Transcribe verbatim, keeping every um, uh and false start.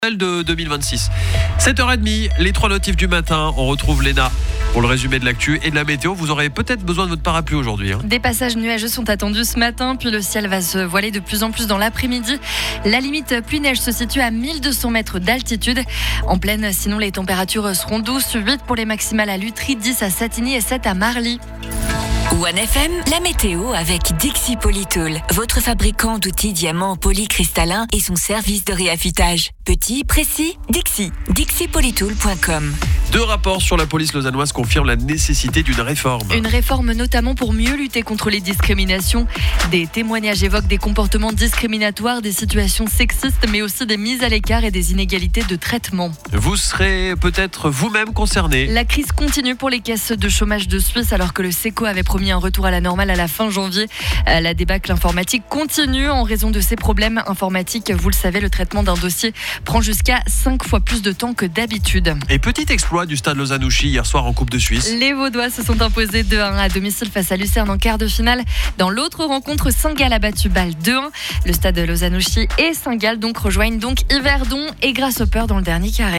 de deux mille vingt-six. sept heures trente, les trois notifs du matin. On retrouve Léna pour le résumé de l'actu et de la météo. Vous aurez peut-être besoin de votre parapluie aujourd'hui. Hein. Des passages nuageux sont attendus ce matin, puis le ciel va se voiler de plus en plus dans l'après-midi. La limite pluie-neige se situe à mille deux cents mètres d'altitude. En plaine, sinon les températures seront douces, huit pour les maximales à Lutry, dix à Satigny et sept à Marly. One F M, la météo avec Dixi Polytool, votre fabricant d'outils diamants polycristallins et son service de réaffûtage. Petit, précis, Dixi. dixi polytool point com. Deux rapports sur la police lausannoise confirment la nécessité d'une réforme. Une réforme notamment pour mieux lutter contre les discriminations. Des témoignages évoquent des comportements discriminatoires, des situations sexistes, mais aussi des mises à l'écart et des inégalités de traitement. Vous serez peut-être vous-même concerné. La crise continue pour les caisses de chômage de Suisse alors que le SECO avait promis un retour à la normale à la fin janvier. La débâcle informatique continue en raison de ces problèmes informatiques. Vous le savez, le traitement d'un dossier prend jusqu'à cinq fois plus de temps que d'habitude. Et petit exploit du stade Lausanne-Ouchy hier soir en Coupe de Suisse. Les Vaudois se sont imposés deux à un à domicile face à Lucerne en quart de finale. Dans l'autre rencontre, Saint-Gall a battu Bâle deux un. Le stade Lausanne-Ouchy et Saint-Gall donc rejoignent donc Yverdon et Grasshopper dans le dernier carré.